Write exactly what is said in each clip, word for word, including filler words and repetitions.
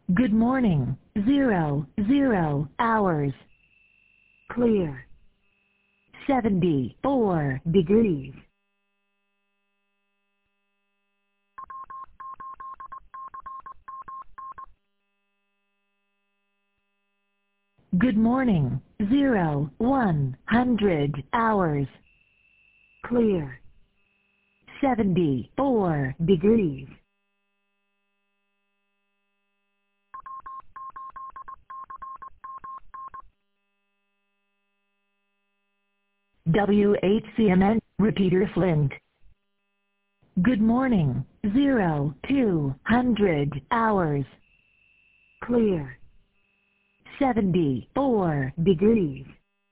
Good morning. Zero, zero hours. Clear. seventy-four degrees. Good morning. Zero, one hundred hours. Clear. seventy-four degrees. W H C M N, Repeater Flint. Good morning. Zero, two hundred hours. Clear. seventy-four degrees.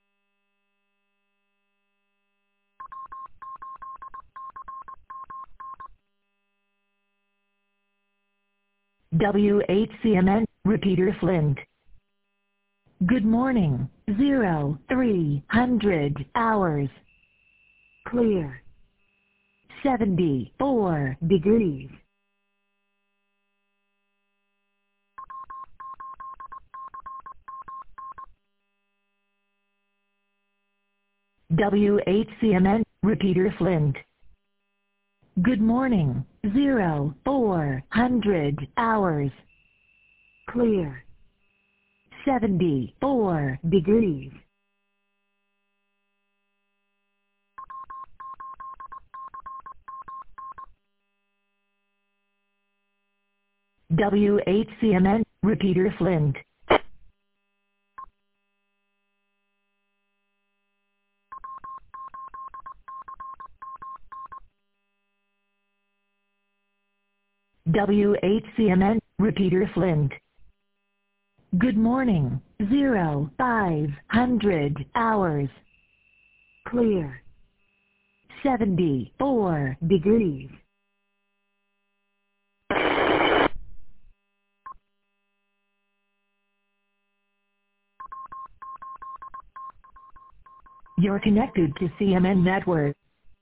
W H C M N, Repeater Flint. Good morning. Zero, three hundred hours. Clear. seventy-four degrees. W H C M N, Repeater Flint. Good morning. Zero, four hundred hours. Clear. seventy-four degrees. W H C M N, Repeater Flint. W H C M N, Repeater Flint. Good morning. Zero, five hundred hours. Clear. seventy-four degrees. You're connected to C M N Network.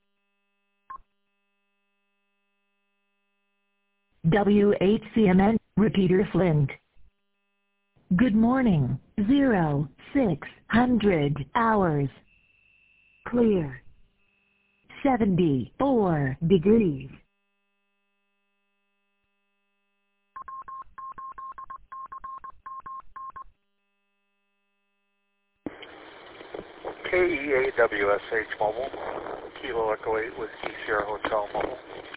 W H C M N, Repeater Flint. Good morning. Zero, six hundred hours. Clear. seventy-four degrees. K E A W S H Mobile, Kilo Echo eight with E Sierra Hotel Mobile.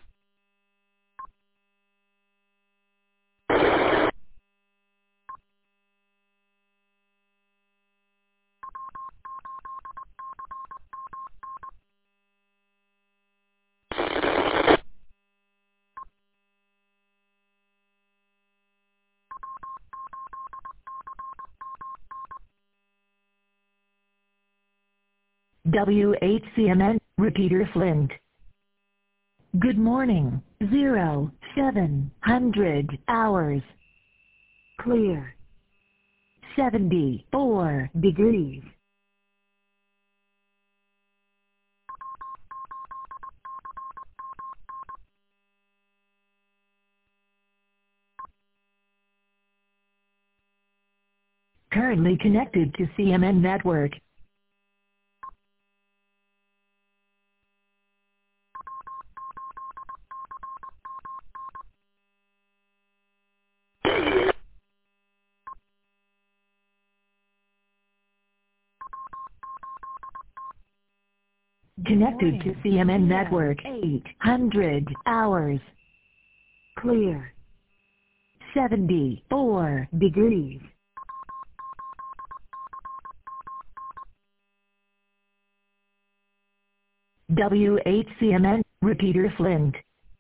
W H C M N, Repeater Flint. Good morning. Zero, seven hundred hours. Clear. seventy-four degrees. Currently connected to C M N Network. Connected to C M N Network. eight hundred hours. Clear. seventy-four degrees. W H C M N, Repeater Flint.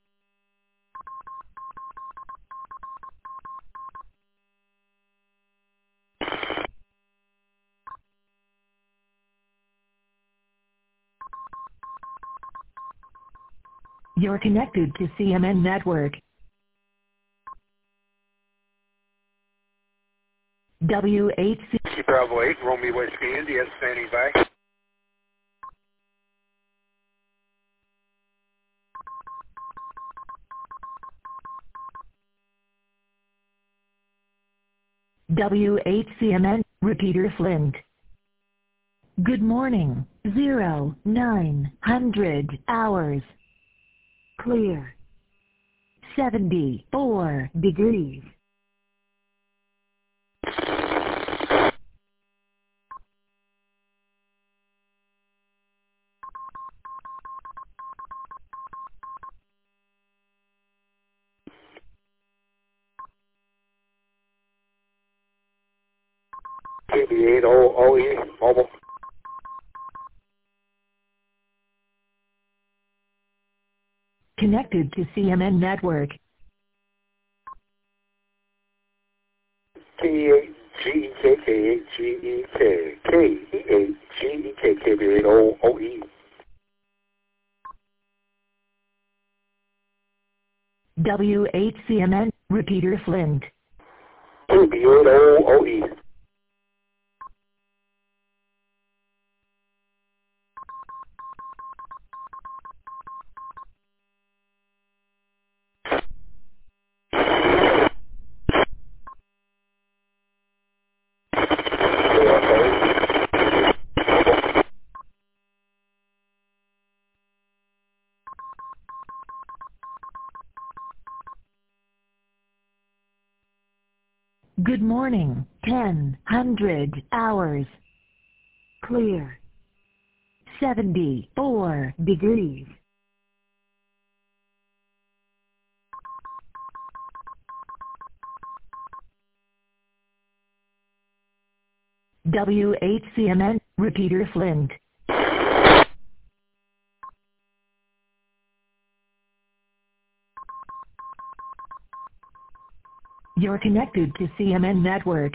You're connected to C M N Network. W H C... Bravo eight, Romeo Whiskey India, standing by. W H C M N, repeater Flint. Good morning, zero, nine hundred hours. Clear. seventy-four degrees. K B eight O E, mobile. Connected to C M N network. K E eight G E K, K eight G E K, K E eight G E K, K B eight O E. W H C M N, repeater Flint. K B eight O E. Good morning, ten hundred hours. Clear. seventy-four degrees. W H C M N, repeater Flint. You're connected to C M N network.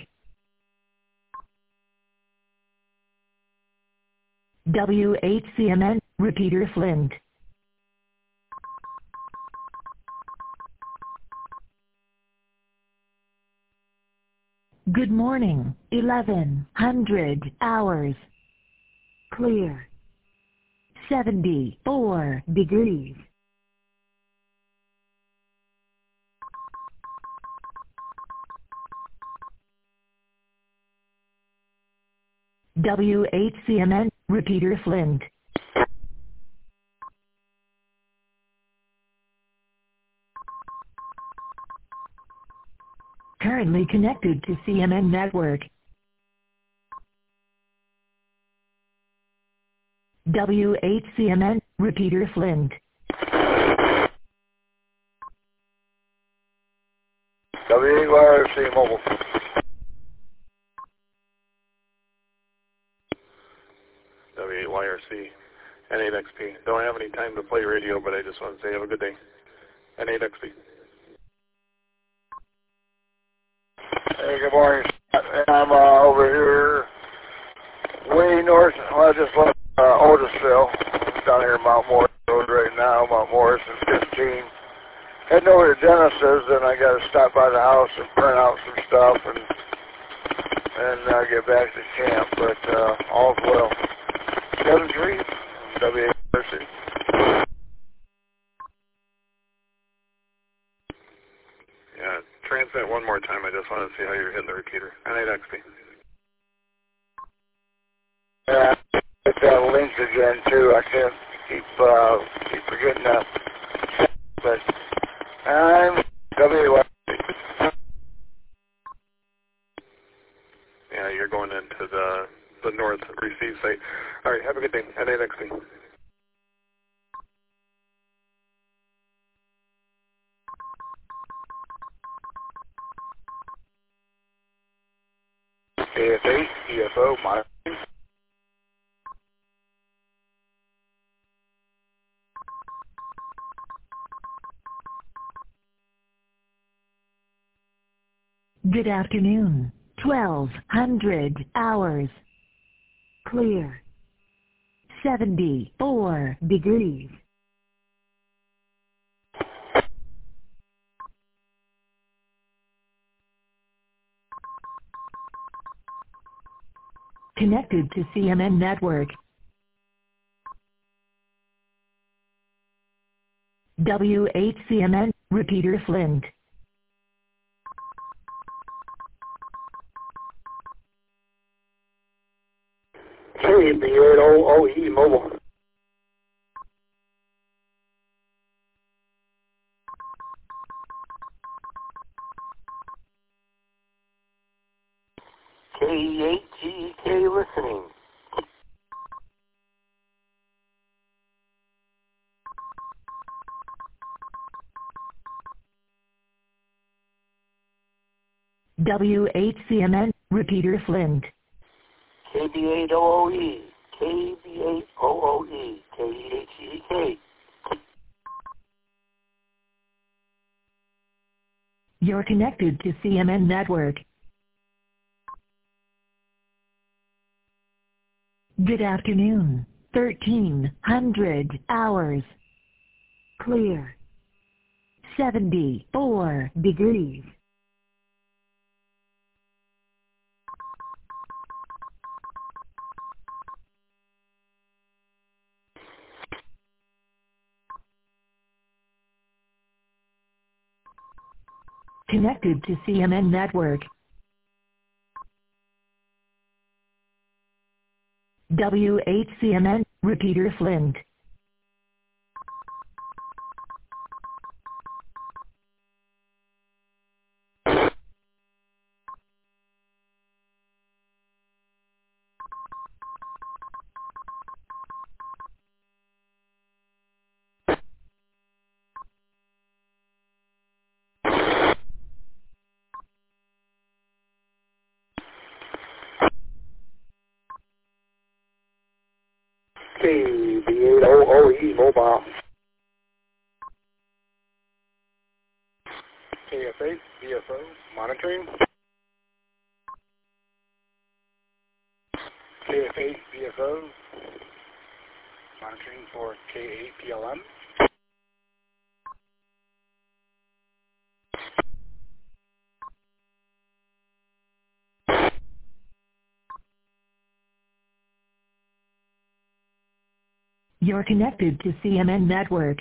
W H C M N, repeater Flint. Good morning, eleven hundred hours. Clear. seventy-four degrees. W H C M N, repeater Flint. Currently connected to C M N network. W H C M N, repeater Flint. W eight Y R C mobile. W eight Y R C, N eight X P. Don't have any time to play radio, but I just want to say have a good day. N eight X P. Hey, good morning. I'm uh, over here way north. Well, I just left uh, Otisville. I'm down here in Mount Morris Road right now. Mount Morris is fifteen. Heading over to Genesis, and I got to stop by the house and print out some stuff and and uh, get back to camp. But uh, all's well. seven three W A R C. Yeah, transmit one more time. I just want to see how you're hitting the repeater. N eight X P. Yeah, get that link again too. I can't keep uh, keep forgetting that. But I'm W A R C. Yeah, you're going into the the north receive site. All right, have a good day. N eight X P. A F eight, E F O, my. Good afternoon, twelve hundred hours. Clear. seventy-four degrees. Connected to C M N network. W H C M N, repeater Flint. K B eight O O E mobile. K E eight G E K listening. W eight C M N, repeater Flint. K B eight O O E, K B eight O O E, K E eight G E K. You're connected to C M N network. Good afternoon. thirteen hundred hours. Clear. seventy-four degrees. Connected to C M N network. W eight C M N, repeater Flint. K B eight O O E mobile. K F eight B F O monitoring. K F eight B F O monitoring for K eight P L M. You're connected to C M N network.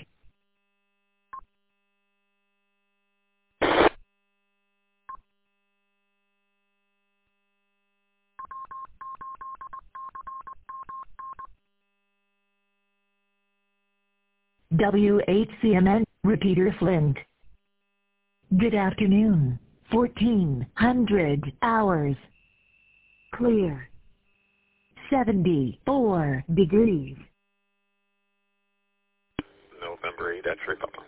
W eight C M N, repeater Flint. Good afternoon. fourteen hundred hours. Clear. seventy-four degrees. November eight, X-ray Papa.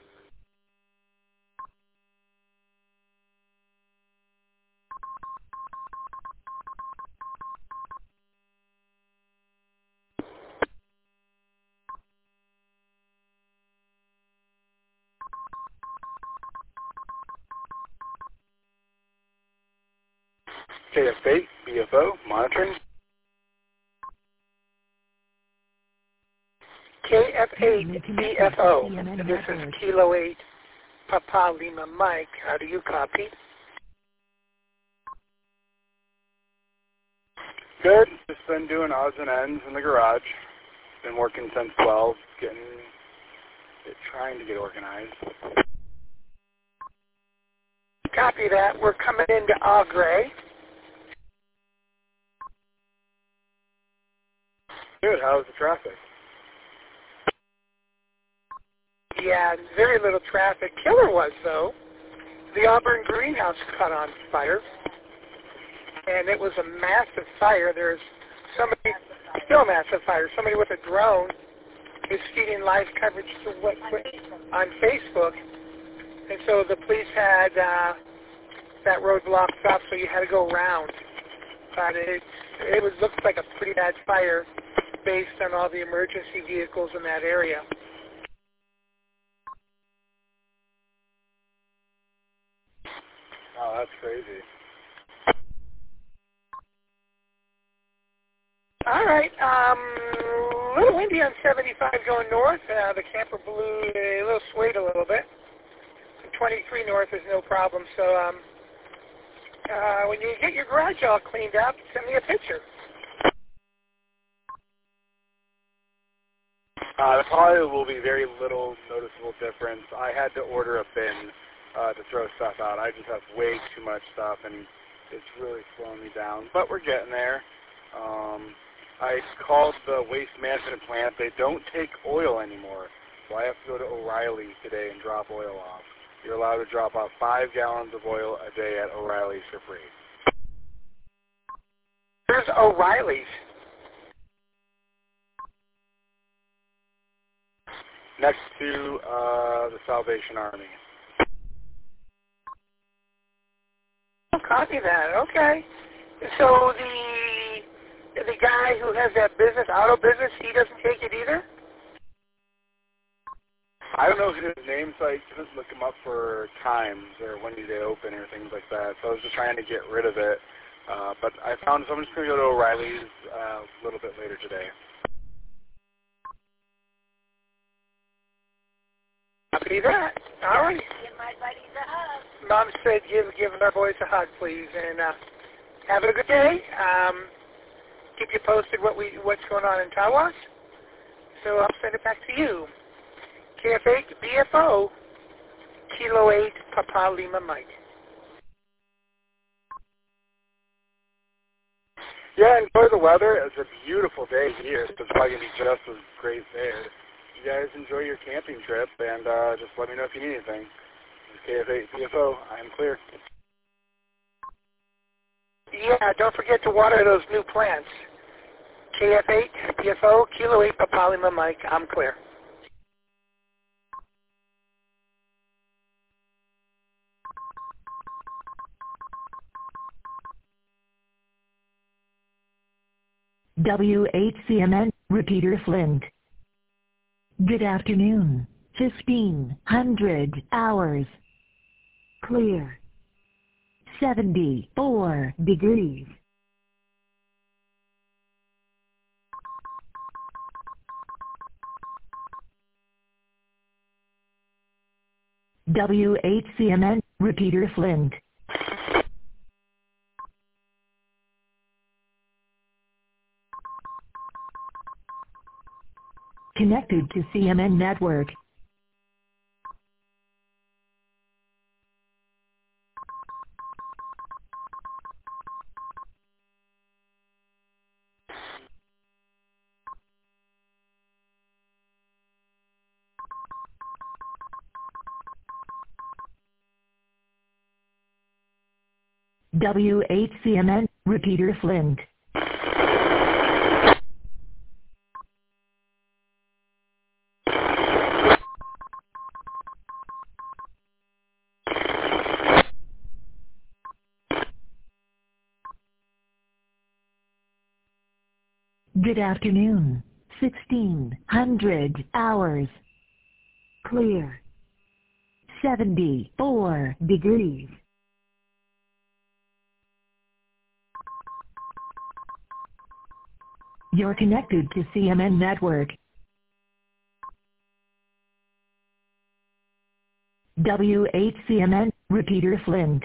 K F eight B F O monitoring. K F eight B F O. This is Kilo eight Papa Lima Mike. How do you copy? Good. Just been doing odds and ends in the garage. Been working since twelve, getting, it, trying to get organized. Copy that. We're coming into Agre. Good. How's the traffic? Yeah, very little traffic. Killer was, though. The Auburn greenhouse caught on fire, and it was a massive fire. There's somebody, still a massive fire. Somebody with a drone is feeding live coverage to what on Facebook, and so the police had uh, that road blocked up, so you had to go around. But it it was looked like a pretty bad fire based on all the emergency vehicles in that area. Oh, that's crazy. All right. Um, a little windy on seventy-five going north. Uh, the camper blew a little, swayed a little bit. twenty-three north is no problem. So um, uh, when you get your garage all cleaned up, send me a picture. Uh, there probably will be very little noticeable difference. I had to order a bin uh, to throw stuff out. I just have way too much stuff, and it's really slowing me down. But we're getting there. Um, I called the waste management plant. They don't take oil anymore, so I have to go to O'Reilly's today and drop oil off. You're allowed to drop off five gallons of oil a day at O'Reilly's for free. There's O'Reilly's. Next to uh, the Salvation Army. I'll copy that. Okay. So the the guy who has that business, auto business, he doesn't take it either? I don't know his name, so I couldn't look him up for times or when do they open or things like that. So I was just trying to get rid of it. Uh, but I found someone's going to go to O'Reilly's uh, a little bit later today. Copy that. All right. Give my buddies a hug. Mom said give give our boys a hug, please, and uh, have a good day. Um, keep you posted what we what's going on in Tawas. So I'll send it back to you. K F eight B F O, Kilo eight Papa Lima Mike. Yeah, enjoy the weather. It's a beautiful day here. It's probably going to be just as great there. You guys enjoy your camping trip, and uh, just let me know if you need anything. K F eight B F O, I am clear. Yeah, don't forget to water those new plants. K F eight B F O, Kilo eight Papa Lima Mike, I'm clear. W eight C M N, repeater Flint. Good afternoon. fifteen hundred hours. Clear. seventy-four degrees. W eight C M N, repeater Flint. Connected to C M N network. W eight C M N, repeater Flint. Good afternoon. sixteen hundred hours. Clear. seventy-four degrees. You're connected to C M N network. W eight C M N, repeater Flint.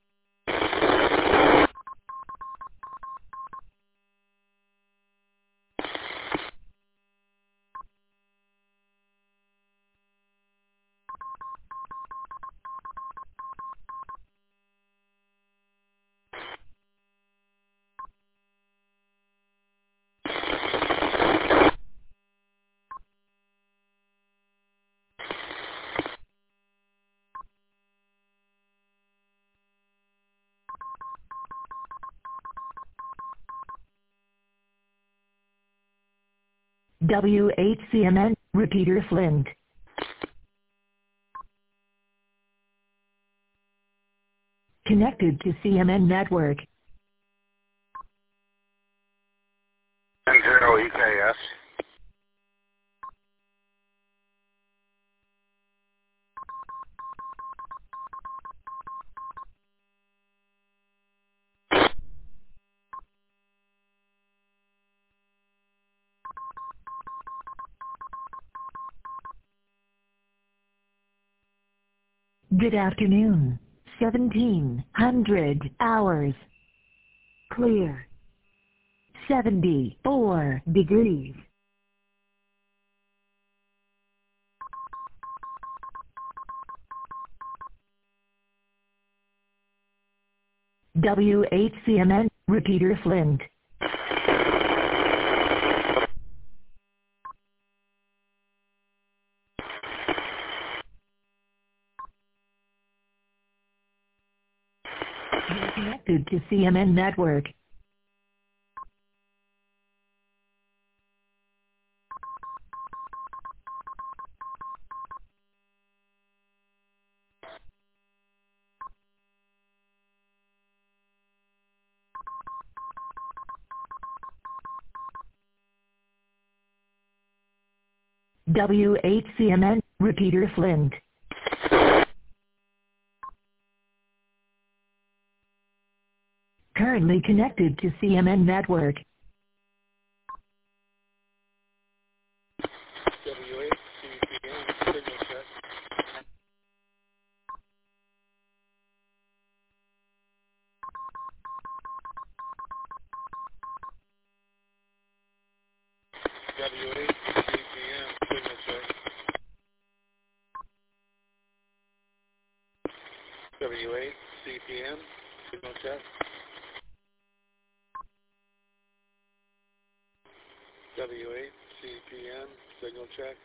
W eight C M N, repeater Flint. Connected to C M N network. zero E K S. Good afternoon. seventeen hundred hours. Clear. seventy-four degrees. W eight C M N, repeater Flint. You're connected to C M N Network. W eight C M N, repeater Flint. Currently connected to C M N Network. W eight C P M, signal check. W eight C P M, signal check. W eight C P M, signal check. W eight C P M, signal check.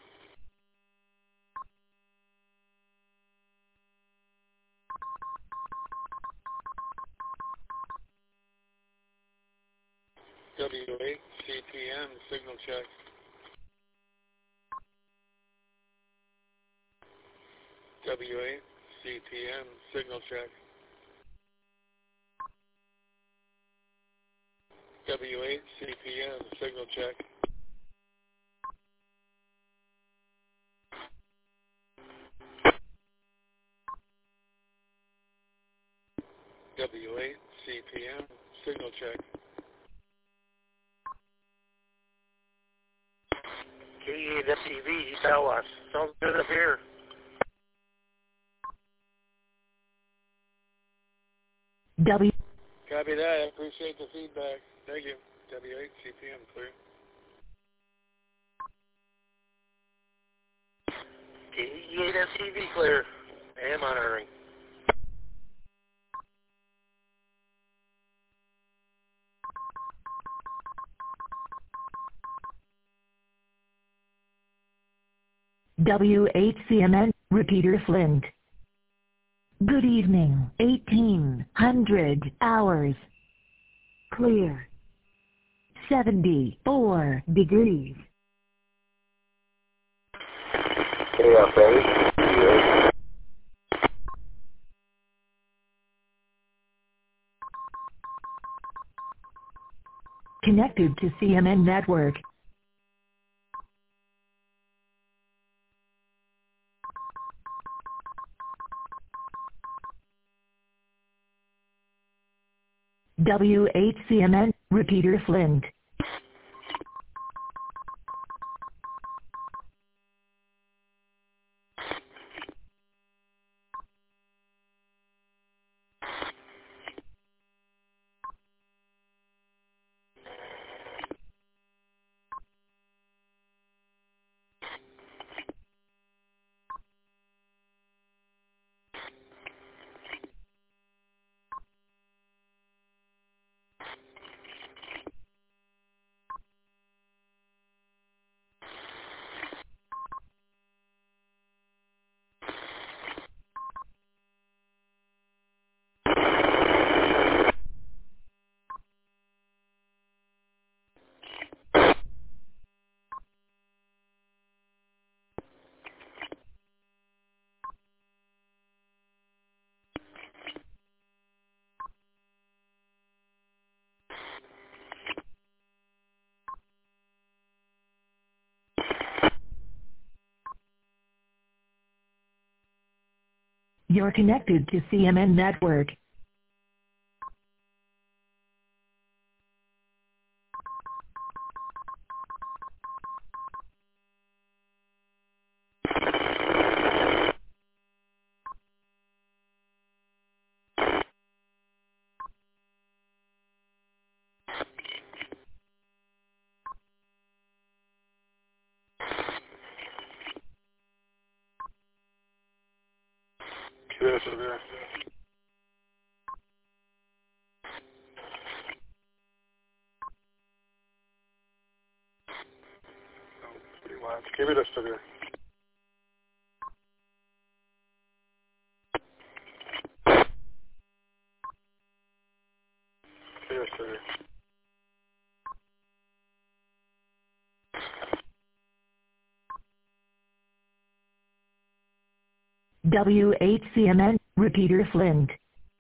W eight C P M, signal check. W eight C P M, signal check. W eight C P M, signal check. W eight C P M, signal check. K E eight F T V, you tell us. Sounds good up here. W. Copy that. I appreciate the feedback. Thank you. W eight C P M, clear. K E eight F T V, clear. I am monitoring. W eight C M N, repeater Flint. Good evening, eighteen hundred hours. Clear. seventy-four degrees. K F A. Connected to C M N Network. W eight C M N, repeater Flint. You're connected to C M N Network. Yes, sir. Pretty much. Give it a sugar. sir. W H C M N, repeater Flint.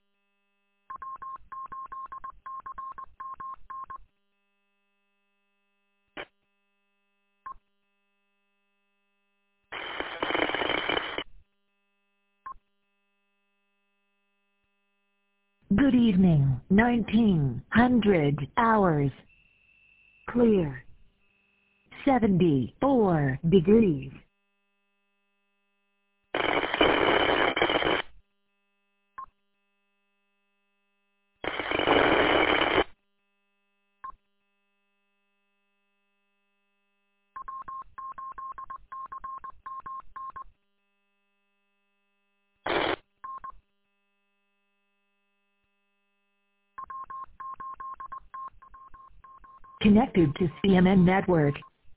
Good evening, nineteen hundred hours. Clear. seventy-four degrees. Connected to C M N network.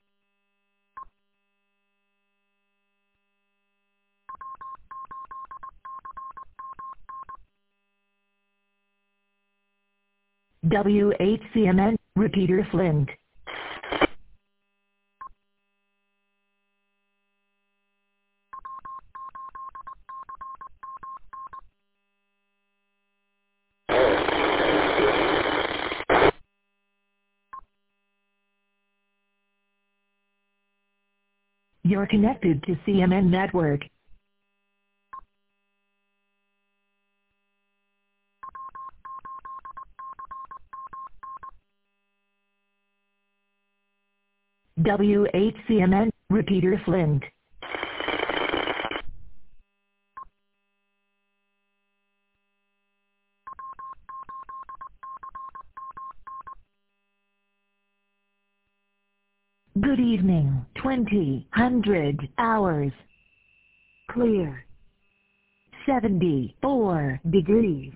W H C M N, repeater Flint. You're connected to C M N network. W H C M N, repeater Flint. Good evening, twenty hundred hours. Clear. seventy-four degrees.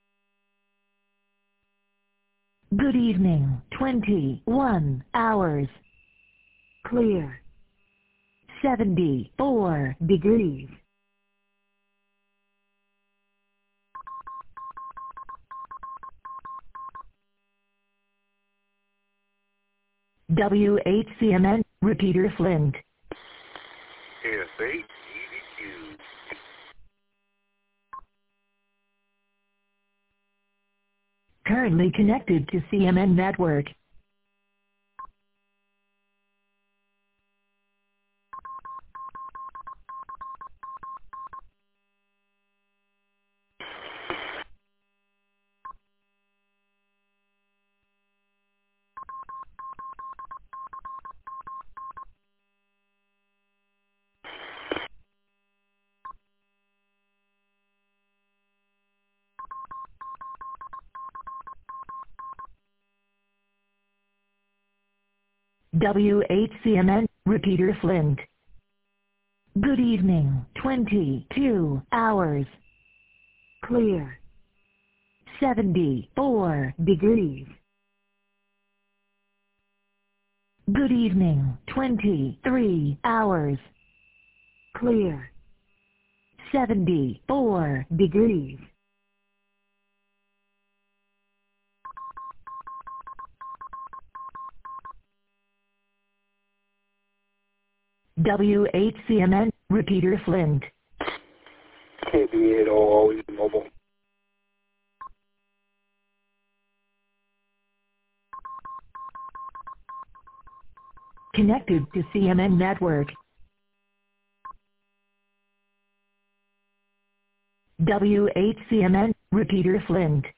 Good evening, twenty-one hours. Clear. seventy-four degrees. W H C M N, repeater Flint. K S eight, E D Q. Currently connected to C M N network. W H C M N, repeater Flint. Good evening, twenty-two hours. Clear. seventy-four degrees. Good evening, twenty-three hours. Clear. seventy-four degrees. W H C M N, repeater Flint. K B eight O O E mobile. Connected to C M N network. W H C M N, repeater Flint.